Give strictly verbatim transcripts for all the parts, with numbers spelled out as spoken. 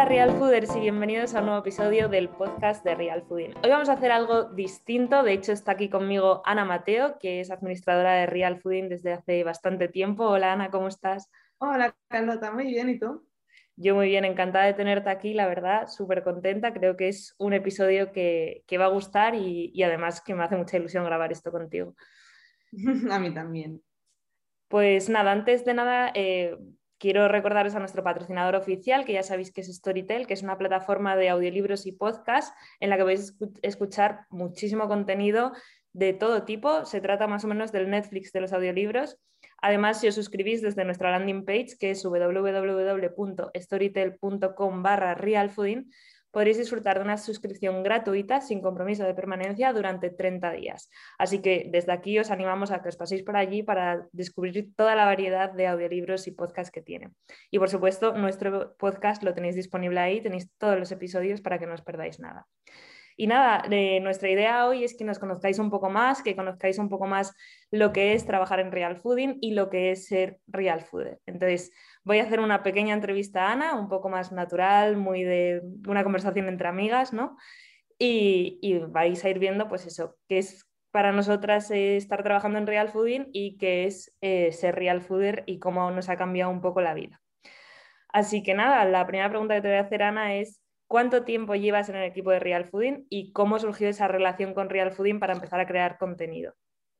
Real Fooders y bienvenidos a un nuevo episodio del podcast de Real Fooding. Hoy vamos a hacer algo distinto, de hecho está aquí conmigo Ana Mateo, que es administradora de Real Fooding desde hace bastante tiempo. Hola Ana, ¿cómo estás? Hola Carlota, muy bien, ¿y tú? Yo muy bien, encantada de tenerte aquí, la verdad, súper contenta. Creo que es un episodio que, que va a gustar y, y además que me hace mucha ilusión grabar esto contigo. A mí también. Pues nada, antes de nada, eh, quiero recordaros a nuestro patrocinador oficial, que ya sabéis que es Storytel, que es una plataforma de audiolibros y podcast en la que vais a escuchar muchísimo contenido de todo tipo. Se trata más o menos del Netflix de los audiolibros. Además, si os suscribís desde nuestra landing page, que es w w w punto storytel punto com barra realfooding, podréis disfrutar de una suscripción gratuita sin compromiso de permanencia durante treinta días. Así que desde aquí os animamos a que os paséis por allí para descubrir toda la variedad de audiolibros y podcasts que tienen. Y por supuesto, nuestro podcast lo tenéis disponible ahí, tenéis todos los episodios para que no os perdáis nada. Y nada, eh, nuestra idea hoy es que nos conozcáis un poco más, que conozcáis un poco más lo que es trabajar en Real Fooding y lo que es ser Real Fooder. Entonces, voy a hacer una pequeña entrevista a Ana, un poco más natural, muy de una conversación entre amigas, ¿no? Y, y vais a ir viendo, pues eso, qué es para nosotras eh, estar trabajando en Real Fooding y qué es eh, ser Real Fooder y cómo nos ha cambiado un poco la vida. Así que nada, la primera pregunta que te voy a hacer, Ana, es ¿cuánto tiempo llevas en el equipo de Real Fooding y cómo surgió esa relación con Real Fooding para empezar a crear contenido?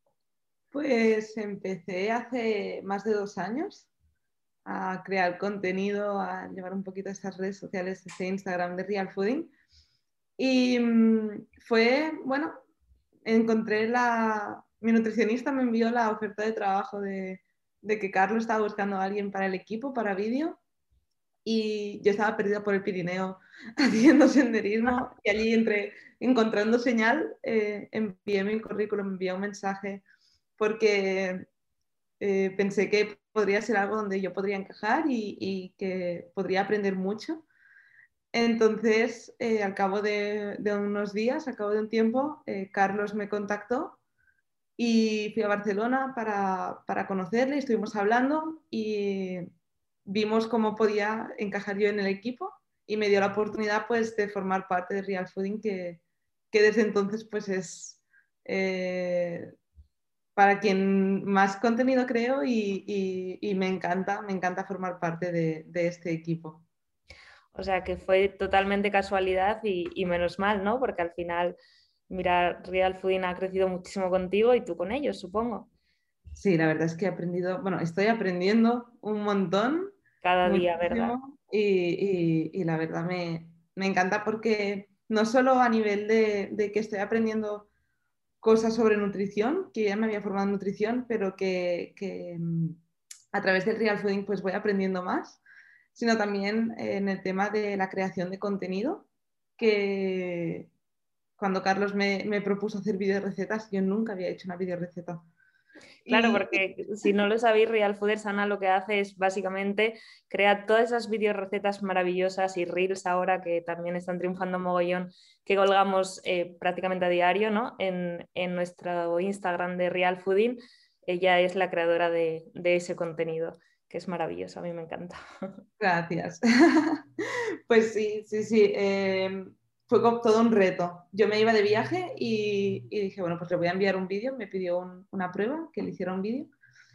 Pues empecé hace más de dos años a crear contenido, a llevar un poquito estas redes sociales, este Instagram de Real Fooding. Y mmm, fue, bueno, encontré la... Mi nutricionista me envió la oferta de trabajo de, de que Carlos estaba buscando a alguien para el equipo, para vídeo. Y yo estaba perdida por el Pirineo haciendo senderismo y allí entre, encontrando señal, eh, envié mi currículum, envié un mensaje porque eh, pensé que podría ser algo donde yo podría encajar y, y que podría aprender mucho. Entonces, eh, al cabo de, de, unos días, al cabo de un tiempo, eh, Carlos me contactó y fui a Barcelona para, para conocerle, estuvimos hablando y vimos cómo podía encajar yo en el equipo y me dio la oportunidad pues de formar parte de Real Fooding que, que desde entonces pues es eh, para quien más contenido creo y, y, y, me encanta, me encanta formar parte de, de este equipo. O sea que fue totalmente casualidad y, y menos mal, ¿no? Porque al final, mira, Real Fooding ha crecido muchísimo contigo y tú con ellos, supongo. Sí, la verdad es que he aprendido, bueno, estoy aprendiendo un montón, Cada día, ¿verdad? muchísimo, y, y, y la verdad me, me encanta porque no solo a nivel de, de que estoy aprendiendo cosas sobre nutrición, que ya me había formado en nutrición, pero que, que a través del Real Fooding pues voy aprendiendo más, sino también en el tema de la creación de contenido, que cuando Carlos me, me propuso hacer videorecetas, yo nunca había hecho una videoreceta. Claro, Y, porque si no lo sabéis, Real Fooders, Ana lo que hace es básicamente crear todas esas videorecetas maravillosas y reels ahora que también están triunfando mogollón, que colgamos eh, prácticamente a diario, ¿no? En, en nuestro Instagram de Real Fooding. Ella es la creadora de, de ese contenido, que es maravilloso, a mí me encanta. Gracias. Pues sí, sí, sí. Eh, fue como todo un reto. Yo me iba de viaje y, y dije, bueno, pues le voy a enviar un vídeo. Me pidió un, una prueba, que le hiciera un vídeo.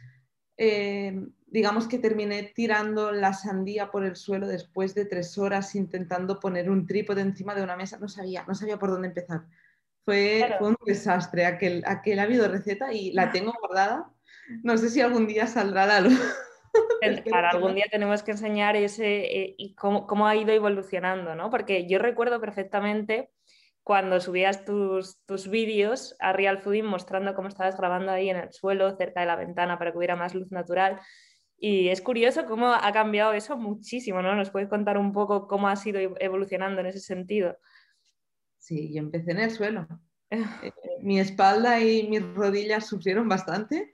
Eh, digamos que terminé tirando la sandía por el suelo después de tres horas intentando poner un trípode encima de una mesa. No sabía, no sabía por dónde empezar. Fue, fue Claro. un desastre aquel, aquel ha habido receta y la tengo guardada. No sé si algún día saldrá a la luz. Espero Para que algún no. día tenemos que enseñar ese eh, y cómo, cómo ha ido evolucionando, ¿no? Porque yo recuerdo perfectamente cuando subías tus, tus vídeos a Real Fooding mostrando cómo estabas grabando ahí en el suelo, cerca de la ventana, para que hubiera más luz natural. Y es curioso cómo ha cambiado eso muchísimo, ¿no? ¿Nos puedes contar un poco cómo ha sido evolucionando en ese sentido? Sí, yo empecé en el suelo. Eh, mi espalda y mis rodillas sufrieron bastante.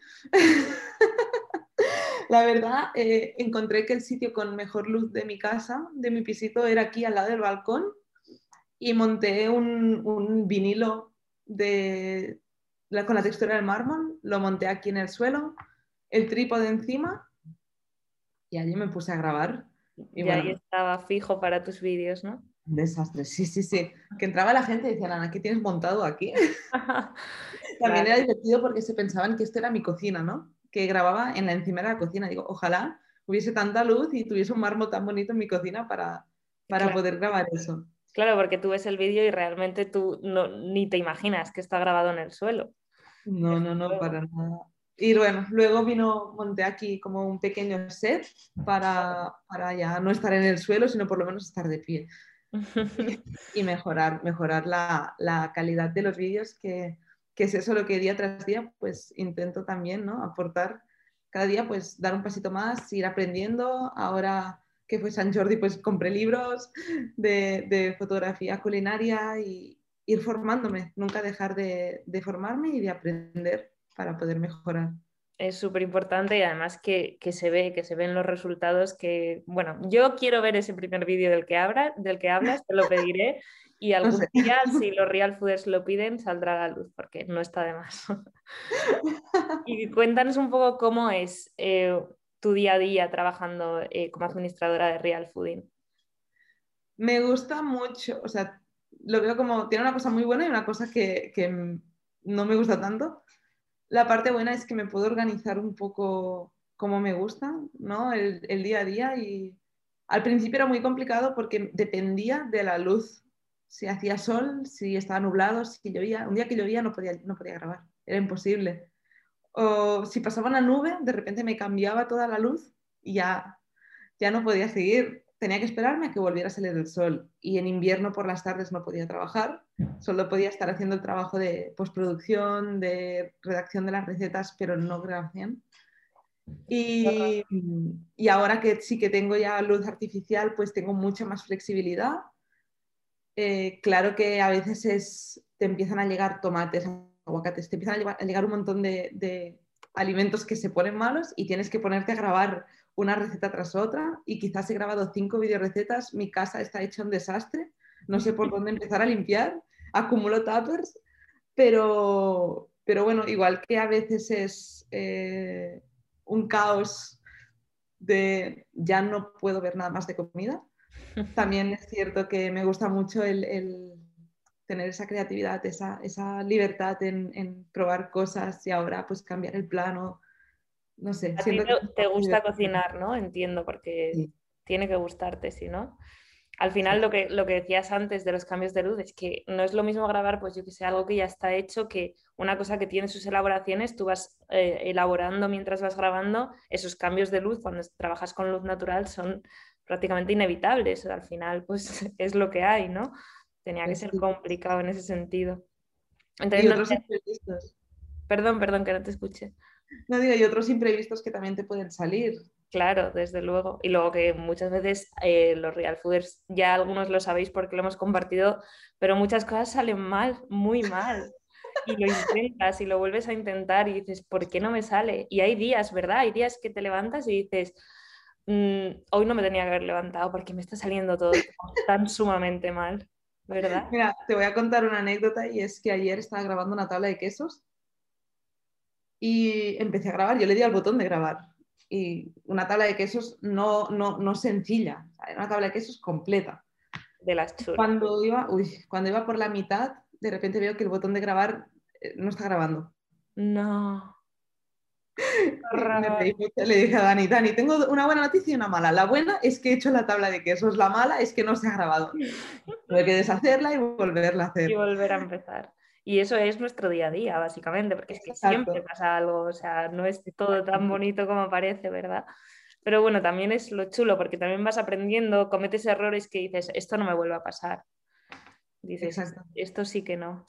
La verdad, eh, encontré que el sitio con mejor luz de mi casa, de mi pisito, era aquí al lado del balcón y monté un, un vinilo de, la, con la textura del mármol, lo monté aquí en el suelo, el trípode encima y allí me puse a grabar. Y Y ahí bueno, estaba fijo para tus vídeos, ¿no? un desastre, sí, sí, sí. Que entraba la gente y decían, Ana, ¿qué tienes montado aquí? También era Claro. divertido porque se pensaban que esto era mi cocina, ¿no? Que grababa en la encimera de la cocina. Digo, ojalá hubiese tanta luz y tuviese un mármol tan bonito en mi cocina para, para Claro, poder grabar eso. claro, porque tú ves el vídeo y realmente tú no, ni te imaginas que está grabado en el suelo. No, Desde no, no, luego. para nada. Y bueno, luego vino, monté aquí como un pequeño set para, para ya no estar en el suelo, sino por lo menos estar de pie y mejorar, mejorar la, la calidad de los vídeos, que, que es eso lo que día tras día pues intento también, ¿no? Aportar cada día, pues dar un pasito más, ir aprendiendo. Ahora que fue San Jordi, pues compré libros de, de fotografía culinaria y ir formándome, nunca dejar de, de formarme y de aprender para poder mejorar. Es súper importante y además que, que se ve, que se ven los resultados que, bueno, yo quiero ver ese primer vídeo del que habla, del que hablas, te lo pediré y No algún sé. día, si los Real Fooders lo piden, saldrá a la luz, porque no está de más. Y cuéntanos un poco cómo es eh, tu día a día trabajando eh, como administradora de Real Fooding. Me gusta mucho, o sea, lo veo como, tiene una cosa muy buena y una cosa que, que no me gusta tanto. La parte buena es que me puedo organizar un poco como me gusta, ¿no? El, el día a día y al principio era muy complicado porque dependía de la luz. Si hacía sol, si estaba nublado, si llovía. Un día que llovía no podía, no podía grabar, era imposible. O si pasaba una nube, de repente me cambiaba toda la luz y ya, ya no podía seguir. Tenía que esperarme a que volviera a salir el sol. Y en invierno por las tardes no podía trabajar, solo podía estar haciendo el trabajo de postproducción, de redacción de las recetas, pero no grabación. Y, y ahora que sí que tengo ya luz artificial, pues tengo mucha más flexibilidad. Eh, claro que a veces es, te empiezan a llegar tomates, aguacates, te empiezan a llegar, a llegar un montón de, de, alimentos que se ponen malos y tienes que ponerte a grabar una receta tras otra y quizás he grabado cinco videorecetas, mi casa está hecha un desastre, no sé por dónde empezar a limpiar, acumulo tuppers, pero, pero bueno, igual que a veces es eh, un caos de ya no puedo ver nada más de comida, también es cierto que me gusta mucho el, el tener esa creatividad, esa, esa libertad en, en, probar cosas y ahora pues cambiar el plano. No sé, A ti siento te, que es te muy gusta divertido. cocinar, ¿no? Entiendo, porque Sí, tiene que gustarte, si no. Al final, sí, lo que, lo que decías antes de los cambios de luz es que no es lo mismo grabar, pues yo que sé, algo que ya está hecho, que una cosa que tiene sus elaboraciones, tú vas eh, elaborando mientras vas grabando, esos cambios de luz cuando trabajas con luz natural son prácticamente inevitables. Al final, pues es lo que hay, ¿no? Tenía que pues ser sí. complicado en ese sentido. Entonces, Y no otros sé, imprevistos. perdón, perdón que no te escuché. No digo, y otros imprevistos que también te pueden salir. Claro, desde luego. Y luego que muchas veces eh, los real fooders, ya algunos lo sabéis porque lo hemos compartido, pero muchas cosas salen mal, muy mal. Y lo intentas y lo vuelves a intentar y dices, ¿por qué no me sale? Y hay días, ¿verdad? Hay días que te levantas y dices, "Mm, hoy no me tenía que haber levantado porque me está saliendo todo tan sumamente mal, ¿verdad?" Mira, te voy a contar una anécdota y es que ayer estaba grabando una tabla de quesos y empecé a grabar, yo le di al botón de grabar. Y una tabla de quesos no, no, no sencilla, era una tabla de quesos completa. De las chulas. Cuando iba, uy, cuando iba por la mitad, de repente veo que el botón de grabar eh, no está grabando. No, Y me reí horror. mucho, le dije a Dani, Dani, tengo una buena noticia y una mala. La buena es que he hecho la tabla de quesos, la mala es que no se ha grabado. Tuve que deshacerla y volverla a Y hacer. volver a empezar. Y eso es nuestro día a día, básicamente, porque es que siempre Exacto. pasa algo, o sea, no es todo Exacto. tan bonito como parece, ¿verdad? Pero bueno, también es lo chulo, porque también vas aprendiendo, cometes errores que dices, esto no me vuelve a pasar. Dices, Exacto. esto sí que no.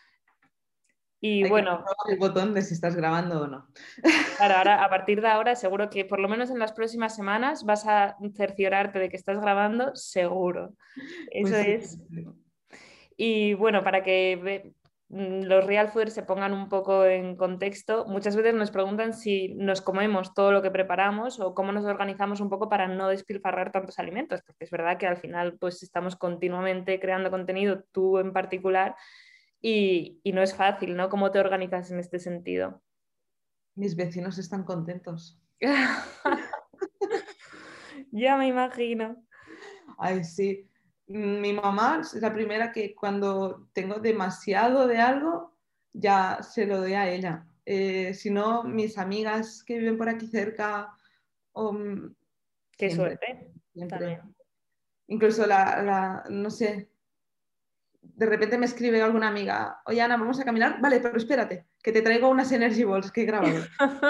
Y Hay que bueno, comprobar el botón de si estás grabando o no. claro, ahora, a partir de ahora, seguro que por lo menos en las próximas semanas vas a cerciorarte de que estás grabando, seguro. Eso Pues sí. es. Y bueno, para que ve- mm, los real fooders se pongan un poco en contexto, muchas veces nos preguntan si nos comemos todo lo que preparamos o cómo nos organizamos un poco para no despilfarrar tantos alimentos, porque es verdad que al final pues estamos continuamente creando contenido, tú en particular, y, y no es fácil, ¿no? ¿Cómo te organizas en este sentido? Mis vecinos están contentos. Ya me imagino. Ay, sí. Mi mamá es la primera que cuando tengo demasiado de algo, ya se lo doy a ella. Eh, si no, mis amigas que viven por aquí cerca, o, mm, Qué siempre, suerte también. siempre. Incluso la, la, no sé, de repente me escribe alguna amiga, oye Ana, vamos a caminar, vale, pero espérate, que te traigo unas Energy Balls que he grabado.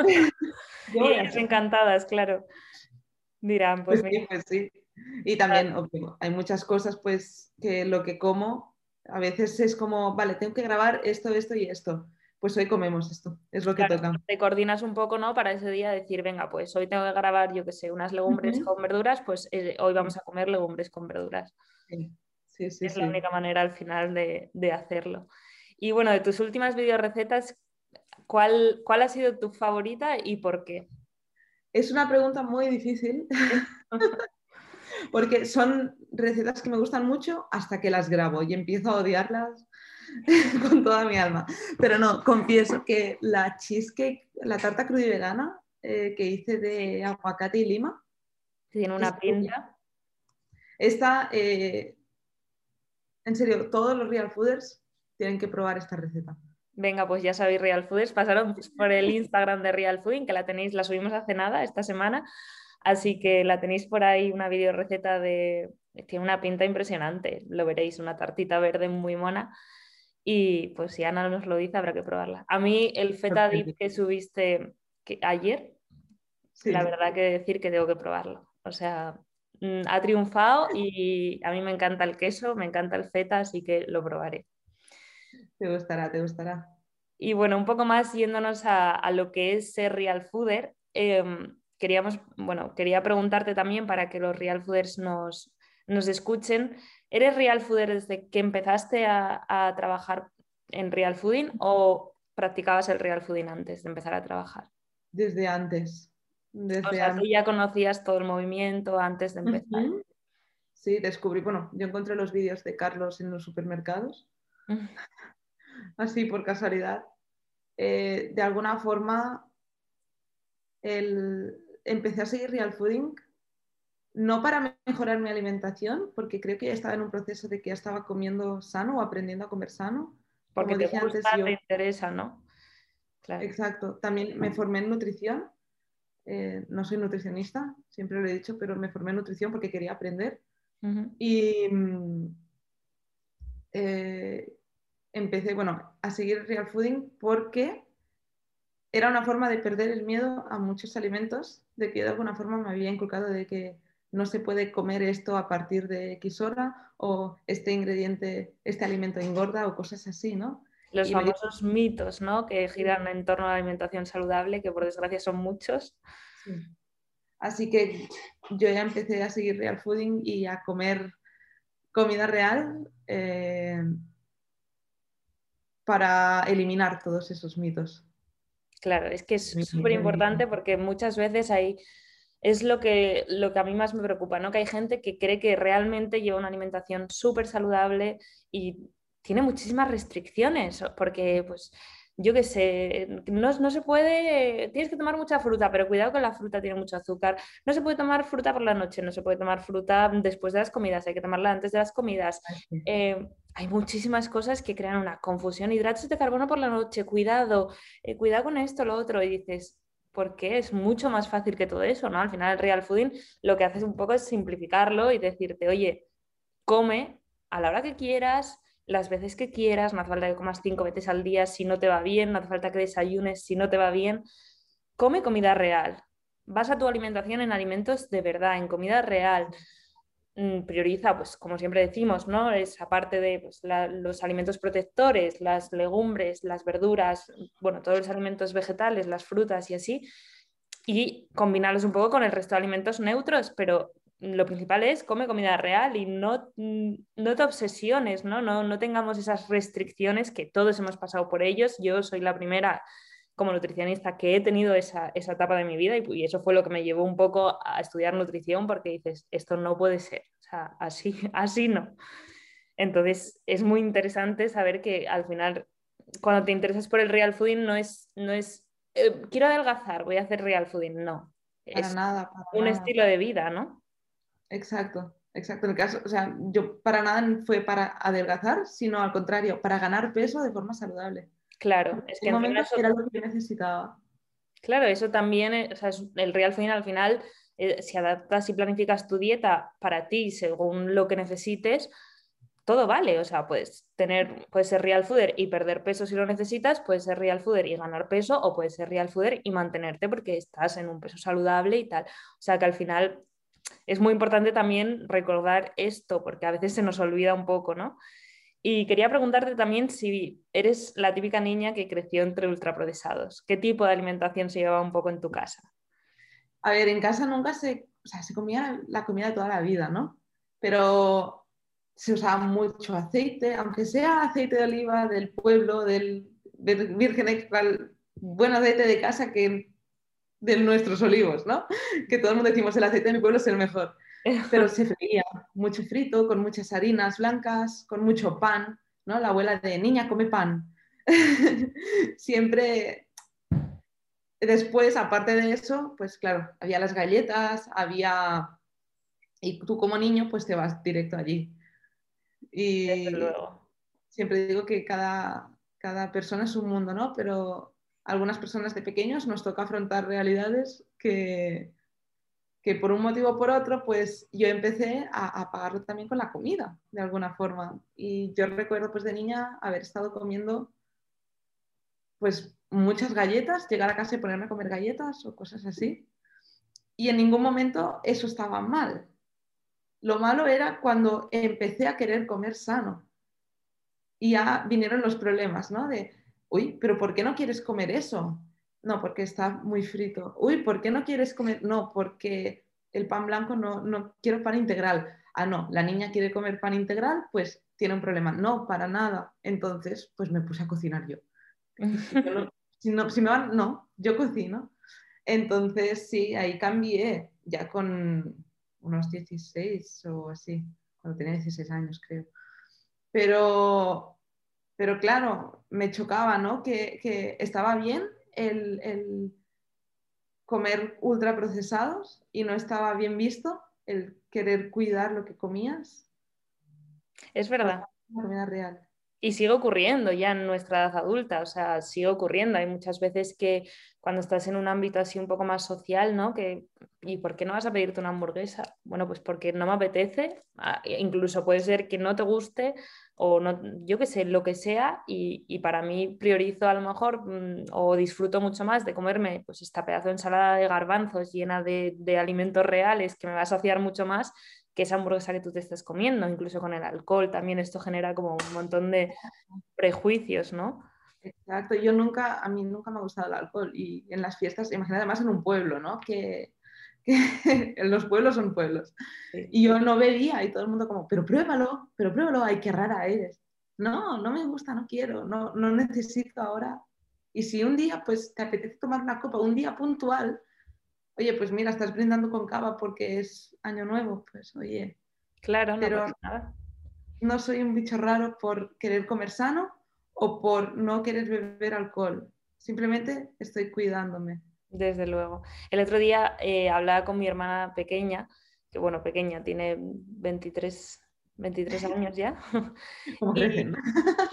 Yo Y voy ellas así. encantadas, claro. Dirán, pues Pues mira, sí, pues sí. Y también, obvio, hay muchas cosas, pues, que lo que como, a veces es como, vale, tengo que grabar esto, esto y esto. Pues hoy comemos esto, es lo que claro, toca. te coordinas un poco, ¿no? Para ese día decir, venga, pues hoy tengo que grabar, yo qué sé, unas legumbres Ujú. con verduras, pues eh, hoy Sí, vamos a comer legumbres con verduras. sí, sí, sí, Es la sí. única manera al final de, de hacerlo. Y bueno, de tus últimas videorecetas, ¿cuál, cuál ha sido tu favorita y por qué? Es una pregunta muy difícil porque son recetas que me gustan mucho hasta que las grabo y empiezo a odiarlas con toda mi alma. Pero no, confieso que la cheesecake, la tarta cruda y vegana eh, que hice de aguacate y lima, Tiene es una pinta. esta, eh, en serio, todos los real fooders tienen que probar esta receta. Venga, pues ya sabéis Real Foods, pasaron por el Instagram de Real Fooding, que la tenéis, la subimos hace nada, esta semana, así que la tenéis por ahí, una video receta de, tiene una pinta impresionante, lo veréis, una tartita verde muy mona, y pues si Ana nos lo dice, habrá que probarla. A mí el feta dip que subiste que, ayer, la Sí, verdad que decir que tengo que probarlo, o sea, mm, ha triunfado y a mí me encanta el queso, me encanta el feta, así que lo probaré. te gustará, te gustará. Y bueno, un poco más yéndonos a, a lo que es ser real fooder, eh, queríamos, bueno, quería preguntarte también para que los real fooders nos, nos escuchen. ¿Eres real fooder desde que empezaste a, a trabajar en real fooding o practicabas el real fooding antes de empezar a trabajar? Desde antes, O desde sea, tú antes. ya conocías todo el movimiento antes de empezar. Ujú. Sí, descubrí, bueno, yo encontré los vídeos de Carlos en los supermercados, así por casualidad. Eh, de alguna forma, el... empecé a seguir Real Fooding, no para mejorar mi alimentación, porque creo que ya estaba en un proceso de que ya estaba comiendo sano o aprendiendo a comer sano. Porque Como te dije gusta, antes, te yo, interesa, ¿no? Claro. exacto, también me formé en nutrición. Eh, no soy nutricionista, siempre lo he dicho, pero me formé en nutrición porque quería aprender. Ujú. Y mm, eh, empecé, bueno, a seguir Real Fooding porque era una forma de perder el miedo a muchos alimentos, de que de alguna forma me había inculcado de que no se puede comer esto a partir de X hora o este ingrediente, este alimento engorda o cosas así, ¿no? Los Y me di famosos mitos, ¿no? Que giran en torno a la alimentación saludable, que por desgracia son muchos. sí. Así que yo ya empecé a seguir Real Fooding y a comer comida real eh, para eliminar todos esos mitos. Claro, es que es súper importante porque muchas veces hay, es lo que, lo que a mí más me preocupa, ¿no? Que hay gente que cree que realmente lleva una alimentación súper saludable y tiene muchísimas restricciones, porque pues yo qué sé, no, no se puede, tienes que tomar mucha fruta, pero cuidado con la fruta, tiene mucho azúcar. No se puede tomar fruta por la noche, no se puede tomar fruta después de las comidas, hay que tomarla antes de las comidas. Eh, hay muchísimas cosas que crean una confusión. Hidratos de carbono por la noche, cuidado, eh, cuidado con esto, lo otro, y dices, ¿por qué? Es mucho más fácil que todo eso, ¿no? Al final el real fooding lo que haces un poco es simplificarlo y decirte, oye, come a la hora que quieras, las veces que quieras, no hace falta que comas cinco veces al día si no te va bien, no hace falta que desayunes si no te va bien, come comida real. Basa tu alimentación en alimentos de verdad, en comida real. Mm, prioriza, pues como siempre decimos, ¿no? Esa parte de pues, la, los alimentos protectores, las legumbres, las verduras, bueno, todos los alimentos vegetales, las frutas y así, y combinarlos un poco con el resto de alimentos neutros, pero lo principal es come comida real y no, mm, no te obsesiones, ¿no? No, no tengamos esas restricciones que todos hemos pasado por ellos. Yo soy la primera como nutricionista que he tenido esa, esa etapa de mi vida y, y, eso fue lo que me llevó un poco a estudiar nutrición porque dices, esto no puede ser, o sea, así, así no. Entonces es muy interesante saber que al final cuando te interesas por el real fooding no es, no es eh, quiero adelgazar, voy a hacer real fooding, no, Para es nada, para un nada. estilo de vida, ¿no? exacto, exacto. En el caso, o sea, yo para nada fue para adelgazar, sino al contrario, para ganar peso de forma saludable. Claro, Porque es en que ese encima momento eso, era lo que yo necesitaba. claro, eso también, es- o sea, es- el real fooding al final, eh, si adaptas y planificas tu dieta para ti según lo que necesites, todo vale. O sea, puedes tener, puedes ser real fooder y perder peso si lo necesitas, puedes ser real fooder y ganar peso, o puedes ser real fooder y mantenerte porque estás en un peso saludable y tal. O sea, que al final es muy importante también recordar esto, porque a veces se nos olvida un poco, ¿no? Y quería preguntarte también si eres la típica niña que creció entre ultraprocesados. ¿Qué tipo de alimentación se llevaba un poco en tu casa? A ver, en casa nunca se, o sea, se comía la comida de toda la vida, ¿no? Pero se usaba mucho aceite, aunque sea aceite de oliva del pueblo, del, del virgen extra, el buen aceite de casa que de nuestros olivos, ¿no? Que todo el mundo decimos el aceite de mi pueblo es el mejor. Pero se freía mucho frito, con muchas harinas blancas, con mucho pan, ¿no? La abuela de niña come pan. Siempre. Después, aparte de eso, pues claro, había las galletas, había. Y tú como niño, pues te vas directo allí. Desde Y luego. siempre digo que cada, cada persona es un mundo, ¿no? Pero a algunas personas de pequeños nos toca afrontar realidades que, que por un motivo o por otro, pues yo empecé a, a pagarlo también con la comida, de alguna forma. Y yo recuerdo pues de niña haber estado comiendo pues muchas galletas, llegar a casa y ponerme a comer galletas o cosas así. Y en ningún momento eso estaba mal. Lo malo era cuando empecé a querer comer sano. Y ya vinieron los problemas, ¿no? De, uy, pero ¿por qué no quieres comer eso? No, porque está muy frito. Uy, ¿por qué no quieres comer? No, porque el pan blanco no, no quiero pan integral. Ah, no, la niña quiere comer pan integral, pues tiene un problema. No, para nada. Entonces, pues me puse a cocinar yo. Y si, yo no, si, no, si me van, no, yo cocino. Entonces, sí, ahí cambié, ya con unos dieciséis o así, cuando tenía dieciséis años, creo. Pero, pero claro, me chocaba, ¿no? Que, que estaba bien el, el comer ultraprocesados y no estaba bien visto el querer cuidar lo que comías Es con verdad. la comida real. Y sigue ocurriendo ya en nuestra edad adulta, o sea, sigue ocurriendo. Hay muchas veces que cuando estás en un ámbito así un poco más social, ¿no? Que, ¿y por qué no vas a pedirte una hamburguesa? Bueno, pues porque no me apetece, ah, incluso puede ser que no te guste o no, yo qué sé, lo que sea, y, y para mí priorizo a lo mejor mm, o disfruto mucho más de comerme pues esta pedazo de ensalada de garbanzos llena de, de alimentos reales que me va a saciar mucho más que esa hamburguesa que tú te estás comiendo, incluso con el alcohol también esto genera como un montón de prejuicios, ¿no? Exacto, yo nunca, a mí nunca me ha gustado el alcohol y en las fiestas, imagínate además en un pueblo, ¿no? Que, que los pueblos son pueblos. Sí. Y yo no bebía y todo el mundo como, pero pruébalo, pero pruébalo, ay, qué rara eres. No, no me gusta, no quiero, no, no necesito ahora. Y si un día pues te apetece tomar una copa, un día puntual, oye, pues mira, estás brindando con cava porque es año nuevo, pues oye, Claro, no pero pasa nada. no soy un bicho raro por querer comer sano o por no querer beber alcohol. Simplemente estoy cuidándome. Desde luego. El otro día eh, hablaba con mi hermana pequeña, que bueno, pequeña, tiene veintitrés veintitrés años ya, Como y, crecen.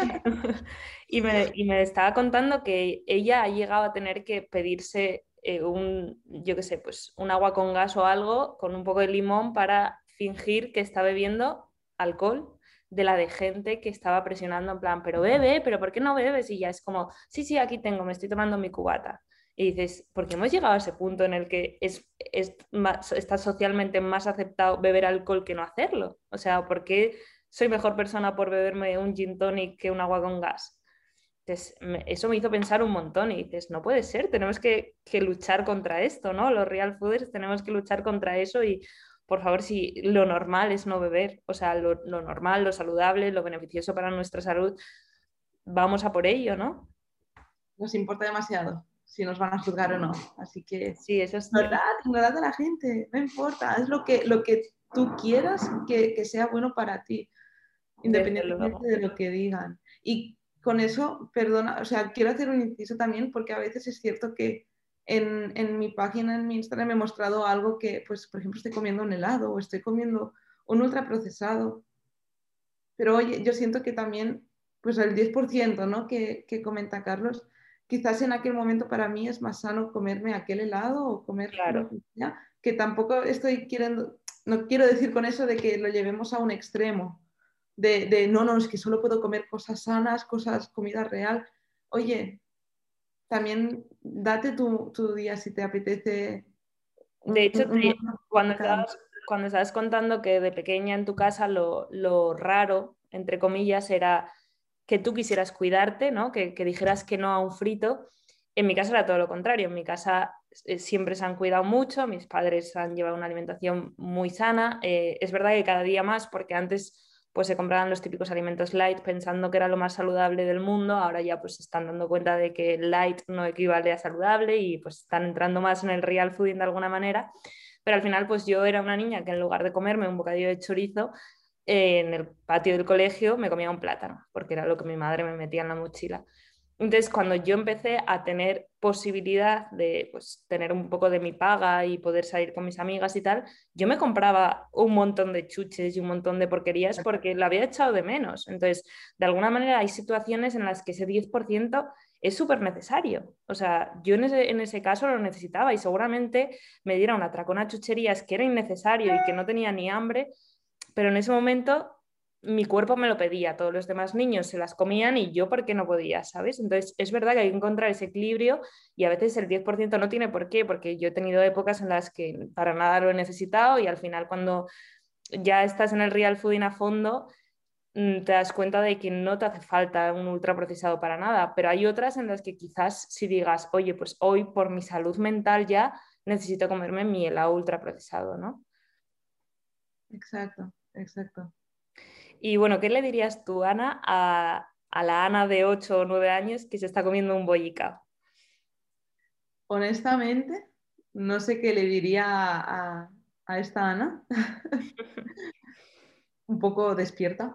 y, me, y me estaba contando que ella ha llegado a tener que pedirse eh, un, yo qué sé, pues un agua con gas o algo con un poco de limón para fingir que está bebiendo alcohol de la de gente que estaba presionando en plan, pero bebe, pero ¿por qué no bebes? Y ya es como, sí, sí, aquí tengo, me estoy tomando mi cubata. Y dices, ¿por qué hemos llegado a ese punto en el que es, es más, está socialmente más aceptado beber alcohol que no hacerlo? O sea, ¿por qué soy mejor persona por beberme un gin tonic que un agua con gas? Entonces, me, eso me hizo pensar un montón y dices, no puede ser, tenemos que, que luchar contra esto, ¿no? Los real fooders tenemos que luchar contra eso y, por favor, si lo normal es no beber, o sea, lo, lo normal, lo saludable, lo beneficioso para nuestra salud, vamos a por ello, ¿no? Nos importa demasiado si nos van a juzgar o no. Así que Sí, eso es ignorad, ignorad a la gente, no importa, es lo que, lo que tú quieras que, que sea bueno para ti, desde independientemente luego. de lo que digan. Y con eso, perdona, o sea, quiero hacer un inciso también porque a veces es cierto que en, en mi página, en mi Instagram, he mostrado algo que, pues, por ejemplo, estoy comiendo un helado o estoy comiendo un ultraprocesado. Pero oye, yo siento que también, pues el diez por ciento, ¿no? que, que comenta Carlos, quizás en aquel momento para mí es más sano comerme aquel helado o comer lo Claro, que sea, que tampoco estoy queriendo, no quiero decir con eso de que lo llevemos a un extremo, de, de no, no, es que solo puedo comer cosas sanas, cosas, comida real. Oye, también date tu, tu día si te apetece de un, hecho, un, te- cuando un cada estabas, cuando estabas contando que de pequeña en tu casa lo, lo raro, entre comillas, era que tú quisieras cuidarte, ¿no? Que, que dijeras que no a un frito. En mi casa era todo lo contrario. En mi casa eh, siempre se han cuidado mucho, mis padres han llevado una alimentación muy sana. Eh, es verdad que cada día más, porque antes pues se compraban los típicos alimentos light pensando que era lo más saludable del mundo, ahora ya pues se están dando cuenta de que light no equivale a saludable y pues están entrando más en el real fooding de alguna manera, pero al final pues yo era una niña que en lugar de comerme un bocadillo de chorizo, eh, en el patio del colegio me comía un plátano, porque era lo que mi madre me metía en la mochila. Entonces, cuando yo empecé a tener posibilidad de pues, tener un poco de mi paga y poder salir con mis amigas y tal, yo me compraba un montón de chuches y un montón de porquerías porque lo había echado de menos. Entonces, de alguna manera hay situaciones en las que ese diez por ciento es súper necesario. O sea, yo en ese, en ese caso lo necesitaba y seguramente me diera un atracón a chucherías que era innecesario y que no tenía ni hambre, pero en ese momento mi cuerpo me lo pedía, todos los demás niños se las comían y yo porque no podía, ¿sabes? Entonces es verdad que hay que encontrar ese equilibrio y a veces el diez por ciento no tiene por qué, porque yo he tenido épocas en las que para nada lo he necesitado y al final cuando ya estás en el real fooding a fondo mm, te das cuenta de que no te hace falta un ultraprocesado para nada, pero hay otras en las que quizás si digas, oye, pues hoy por mi salud mental ya necesito comerme mi helado ultraprocesado, ¿no? Exacto, exacto. Y bueno, ¿qué le dirías tú, Ana, a, a la Ana de ocho o nueve años que se está comiendo un bollicao? Honestamente, no sé qué le diría a, a esta Ana, un poco despierta,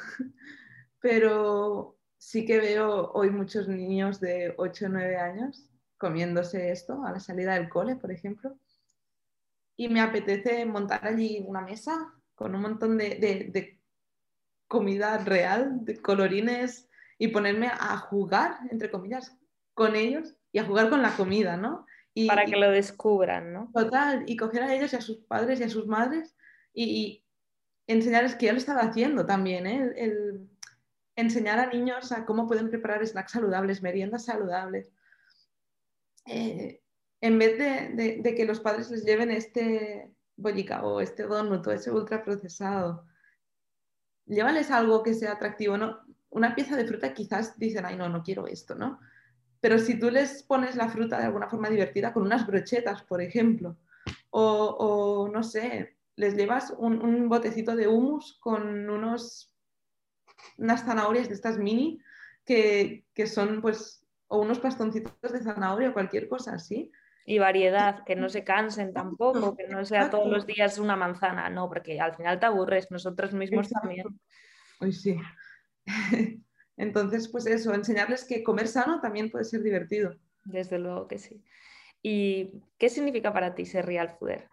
pero sí que veo hoy muchos niños de ocho o nueve años comiéndose esto a la salida del cole, por ejemplo, y me apetece montar allí una mesa con un montón de, de, de comida real, de colorines, y ponerme a jugar, entre comillas, con ellos y a jugar con la comida, ¿no? Para que Y, lo descubran, ¿no? total, y coger a ellos y a sus padres y a sus madres y, y enseñarles que ya lo estaba haciendo también, ¿eh? El, el enseñar a niños a cómo pueden preparar snacks saludables, meriendas saludables, eh, en vez de, de, de, que los padres les lleven este bollicao o este donut o ese ultraprocesado. Llévales algo que sea atractivo, ¿no? Una pieza de fruta quizás dicen, ay, no, no quiero esto, ¿no? Pero si tú les pones la fruta de alguna forma divertida, con unas brochetas, por ejemplo, o, o no sé, les llevas un, un, botecito de hummus con unos, unas zanahorias de estas mini, que, que son pues, o unos bastoncitos de zanahoria o cualquier cosa así. Y variedad, que no se cansen tampoco, que no sea todos los Exacto, días una manzana, no, porque al final te aburres, nosotros mismos también. exacto. Hoy sí. Entonces, pues eso, enseñarles que comer sano también puede ser divertido. Desde luego que sí. ¿Y qué significa para ti ser real fooder?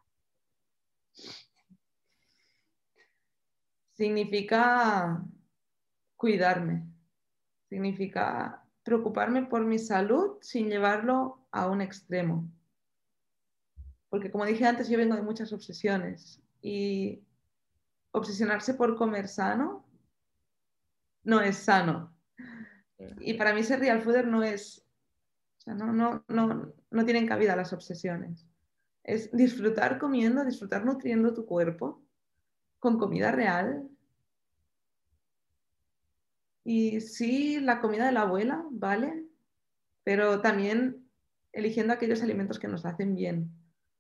Significa cuidarme, significa preocuparme por mi salud sin llevarlo a un extremo. Porque como dije antes, yo vengo de muchas obsesiones y obsesionarse por comer sano no es sano. Y para mí ser real fooder no es, o sea, no, no, no, no tienen cabida las obsesiones. Es disfrutar comiendo, disfrutar nutriendo tu cuerpo con comida real. Y sí, la comida de la abuela, ¿vale? Pero también eligiendo aquellos alimentos que nos hacen bien.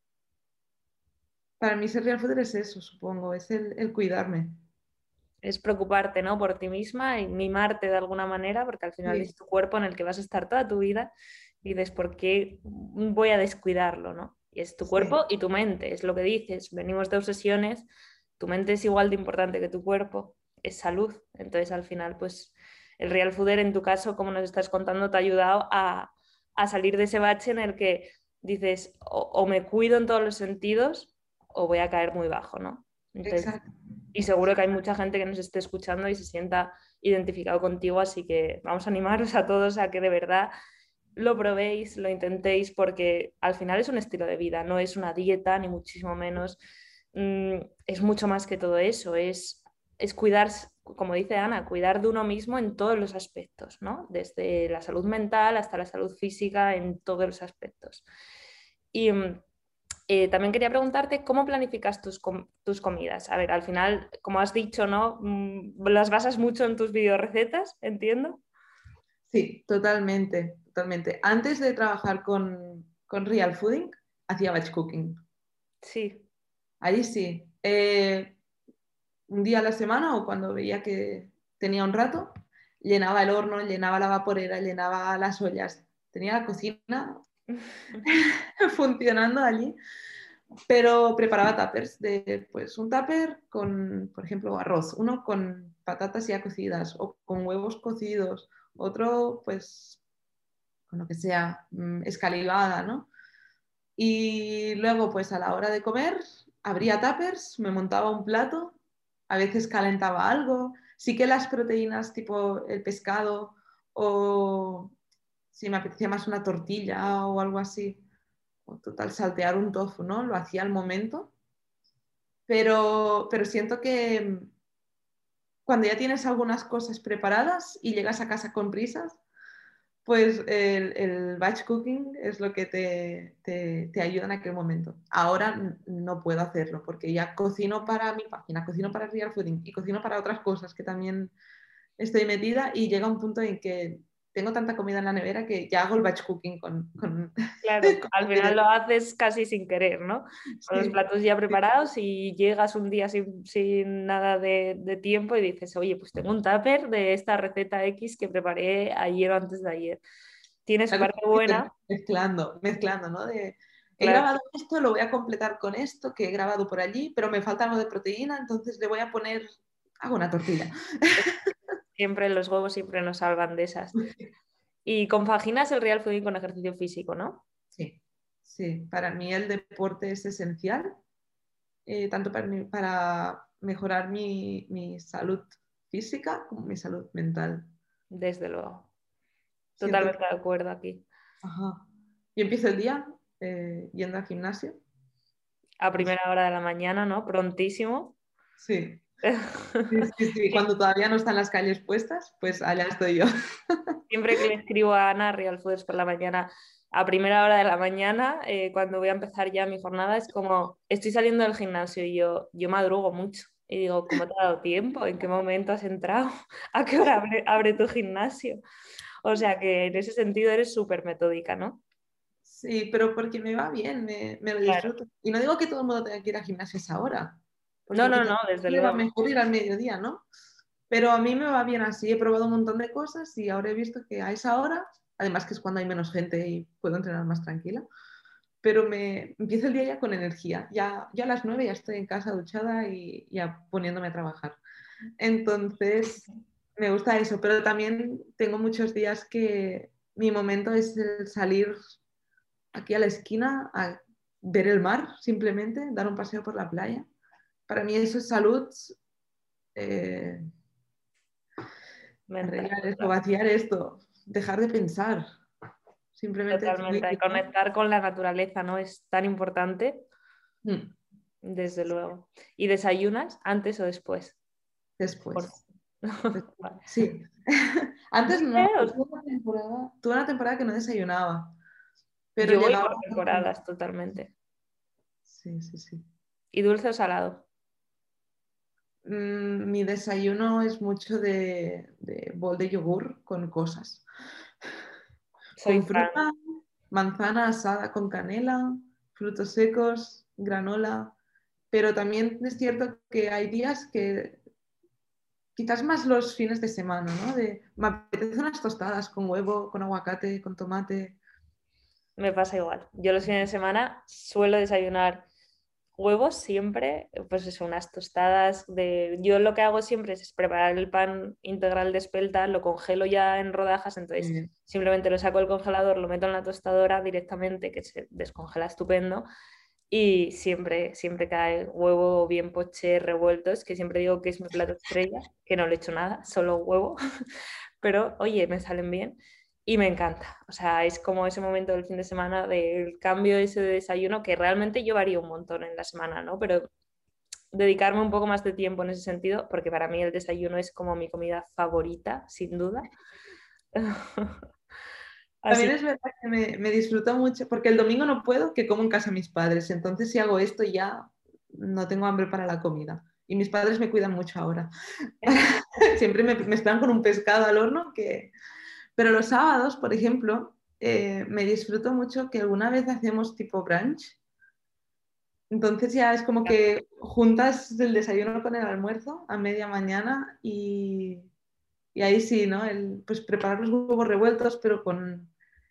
Para mí ser real fooder es eso, supongo, es el, el cuidarme. Es preocuparte, ¿no? Por ti misma y mimarte de alguna manera, porque al final Sí, es tu cuerpo en el que vas a estar toda tu vida y dices, ¿por qué voy a descuidarlo, ¿no? Y es tu sí, cuerpo y tu mente, es lo que dices, venimos de obsesiones, tu mente es igual de importante que tu cuerpo, es salud, entonces al final, pues el real fooder en tu caso, como nos estás contando, te ha ayudado a, a salir de ese bache en el que dices, o, o me cuido en todos los sentidos o voy a caer muy bajo, ¿no? Entonces, Exacto. y seguro que hay mucha gente que nos esté escuchando y se sienta identificado contigo, así que vamos a animaros a todos a que de verdad lo probéis, lo intentéis, porque al final es un estilo de vida, no es una dieta, ni muchísimo menos. Mm, es mucho más que todo eso, es, es cuidar, como dice Ana, cuidar de uno mismo en todos los aspectos, ¿no? Desde la salud mental hasta la salud física, en todos los aspectos. Y mm, eh, también quería preguntarte cómo planificas tus, com tus comidas. A ver, al final, como has dicho, ¿no? Mm, las basas mucho en tus videorecetas, entiendo. Sí, totalmente, totalmente. Antes de trabajar con, con Real Fooding, hacía batch cooking. Sí. Ahí sí. Eh, un día a la semana o cuando veía que tenía un rato, llenaba el horno, llenaba la vaporera, llenaba las ollas. Tenía la cocina funcionando allí, pero preparaba tuppers de, pues, un tupper con, por ejemplo, arroz, uno con patatas ya cocidas o con huevos cocidos, otro, pues, con lo que sea, mmm, escalivada, ¿no? Y luego, pues, a la hora de comer, abría tuppers, me montaba un plato, a veces calentaba algo, sí que las proteínas tipo el pescado o si me apetecía más una tortilla o algo así, o total saltear un tofu, ¿no? Lo hacía al momento, pero, pero siento que cuando ya tienes algunas cosas preparadas y llegas a casa con prisas, pues el, el batch cooking es lo que te, te, te ayuda en aquel momento. Ahora no puedo hacerlo porque ya cocino para mi página, cocino para Real Fooding y cocino para otras cosas que también estoy metida y llega un punto en que tengo tanta comida en la nevera que ya hago el batch cooking con... con... Claro, al final lo haces casi sin querer, ¿no? Con los Sí, platos ya sí, preparados y llegas un día sin, sin nada de, de tiempo y dices, oye, pues tengo un tupper de esta receta X que preparé ayer o antes de ayer. Tiene su claro, parte buena, mezclando, mezclando, ¿no? De, he claro, grabado esto, lo voy a completar con esto que he grabado por allí, pero me falta algo de proteína, entonces le voy a poner, hago una tortilla. siempre los huevos siempre nos salvan de esas. Y compaginas el real fooding con ejercicio físico, ¿no? Sí, sí, para mí el deporte es esencial, eh, tanto para, mi, para mejorar mi, mi salud física como mi salud mental. Desde luego. Siento que, Totalmente de acuerdo aquí. ajá, yo empiezo el día eh, yendo al gimnasio. A primera hora de la mañana, ¿no? Prontísimo. Sí, sí, sí, sí. Cuando todavía no están las calles puestas, pues allá estoy yo. Siempre que le escribo a Ana Real Foods por la mañana, a primera hora de la mañana, eh, cuando voy a empezar ya mi jornada, es como, estoy saliendo del gimnasio y yo, yo madrugo mucho. Y digo, ¿cómo te ha dado tiempo? ¿En qué momento has entrado? ¿A qué hora abre, abre tu gimnasio? O sea que en ese sentido eres súper metódica, ¿no? Sí, pero porque me va bien, me, me lo Claro. disfruto. Y no digo que todo el mundo tenga que ir a gimnasios ahora, No, porque no, quizás no, desde le va luego. mejor ir al mediodía, ¿no? Pero a mí me va bien así, he probado un montón de cosas y ahora he visto que a esa hora, además que es cuando hay menos gente y puedo entrenar más tranquila, pero me empiezo el día ya con energía. Ya, ya a las nueve ya estoy en casa duchada y ya poniéndome a trabajar. Entonces, me gusta eso, pero también tengo muchos días que mi momento es el salir aquí a la esquina a ver el mar, simplemente, dar un paseo por la playa. Para mí eso es salud, eh, Mental, arreglar esto, claro. vaciar esto, dejar de pensar, simplemente fluir, Totalmente. ¿no? Conectar con la naturaleza, ¿no? Es tan importante, Mm. desde luego. ¿Y desayunas antes o después? ¿O no? Después. Después. Vale. Sí. Antes ¿Dulce no, o- tuve una temporada, tuve una temporada que no desayunaba, pero Yo voy llegaba... por temporadas totalmente. Sí, sí, sí. ¿Y dulce o salado? Mm, mi desayuno es mucho de, de bol de yogur con cosas. Soy Con fan. fruta, manzana asada con canela, frutos secos, granola. Pero también es cierto que hay días que, quizás más los fines de semana, ¿no? De, me apetece unas tostadas con huevo, con aguacate, con tomate. Me pasa igual. Yo los fines de semana suelo desayunar huevos siempre, pues eso, unas tostadas de... Yo lo que hago siempre es preparar el pan integral de espelta, lo congelo ya en rodajas, entonces Bien. simplemente lo saco del congelador, lo meto en la tostadora directamente, que se descongela estupendo, y siempre, siempre cae huevo bien poché revueltos, que siempre digo que es mi plato estrella, que no le echo nada, solo huevo, pero oye, me salen bien. Y me encanta, o sea, es como ese momento del fin de semana del cambio ese de desayuno que realmente yo varío un montón en la semana, ¿no? Pero dedicarme un poco más de tiempo en ese sentido, porque para mí el desayuno es como mi comida favorita, sin duda. También Así, es verdad que me, me disfruto mucho, porque el domingo no puedo, que como en casa de mis padres. Entonces, si hago esto, ya no tengo hambre para la comida. Y mis padres me cuidan mucho ahora. Siempre me, me esperan con un pescado al horno. Que... Pero los sábados, por ejemplo, eh, me disfruto mucho que alguna vez hacemos tipo brunch. Entonces ya es como que juntas el desayuno con el almuerzo a media mañana y, y ahí sí, ¿no? El, pues preparar los huevos revueltos, pero con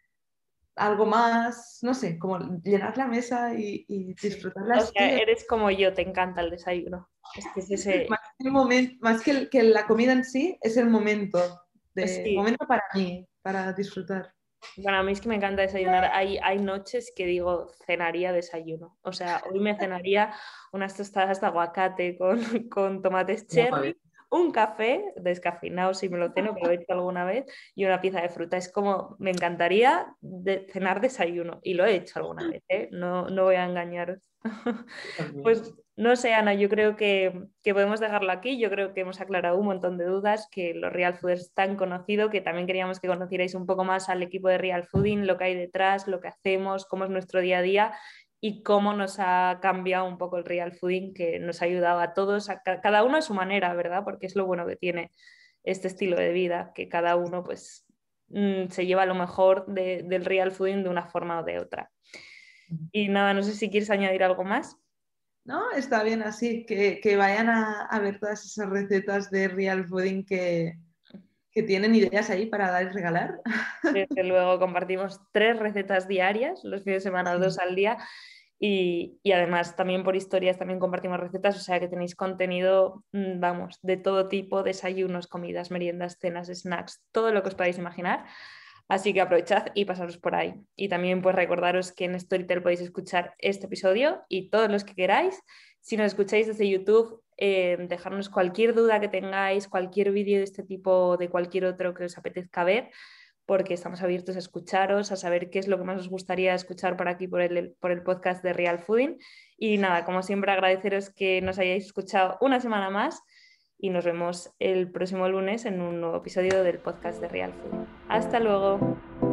algo más, no sé, como llenar la mesa y, y sí. disfrutarla O sea, así. eres como yo, te encanta el desayuno. Es que es Más ese, que, el momento, más que, el- que la comida en sí, es el momento, de, sí. momento para mí, para disfrutar. Bueno, a mí es que me encanta desayunar. Hay, hay noches que digo, cenaría desayuno. O sea, hoy me cenaría unas tostadas de aguacate con, con tomates Muy cherry, un café descafeinado si me lo ceno, que lo he hecho alguna vez, y una pieza de fruta. Es como, me encantaría de- cenar desayuno. Y lo he hecho alguna vez, ¿eh? No, no voy a engañaros. bien. Pues no sé, Ana, yo creo que, que podemos dejarlo aquí. Yo creo que hemos aclarado un montón de dudas, que los Real Fooders es tan conocido, que también queríamos que conocierais un poco más al equipo de Real Fooding, lo que hay detrás, lo que hacemos, cómo es nuestro día a día y cómo nos ha cambiado un poco el Real Fooding, que nos ha ayudado a todos, a ca- cada uno a su manera, ¿verdad? Porque es lo bueno que tiene este estilo de vida, que cada uno pues mm, se lleva lo mejor de- del Real Fooding de una forma o de otra. Y nada, no sé si quieres añadir algo más. ¿No? Está bien así, que, que vayan a, a ver todas esas recetas de real fooding que, que tienen ideas ahí para dar y regalar. Desde luego compartimos tres recetas diarias, los fines de semana dos Sí. al día y, y además también por historias también compartimos recetas, o sea que tenéis contenido, mm, vamos, de todo tipo, desayunos, comidas, meriendas, cenas, snacks, todo lo que os podáis imaginar. Así que aprovechad y pasaros por ahí. Y también pues recordaros que en Storytel podéis escuchar este episodio y todos los que queráis. Si nos escucháis desde YouTube, eh, dejarnos cualquier duda que tengáis, cualquier vídeo de este tipo, de cualquier otro que os apetezca ver, porque estamos abiertos a escucharos, a saber qué es lo que más os gustaría escuchar por aquí, por el, por el podcast de Real Fooding. Y nada, como siempre, agradeceros que nos hayáis escuchado una semana más y nos vemos el próximo lunes en un nuevo episodio del podcast de Real Fooding. Hasta luego.